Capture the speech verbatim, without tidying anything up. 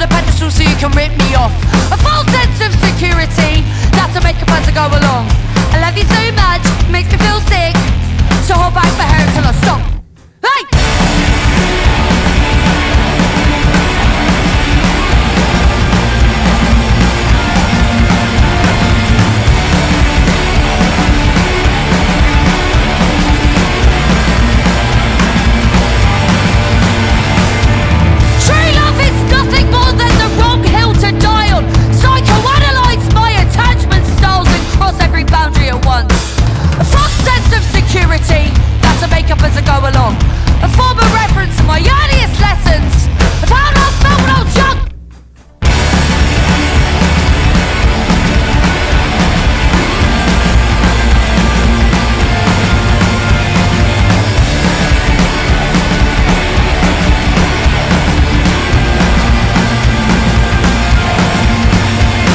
a pedestal so you can rip me off. A false sense of security, that's to make up as I go along. I love you so much, makes me feel sick, so hold back my hair until I stop.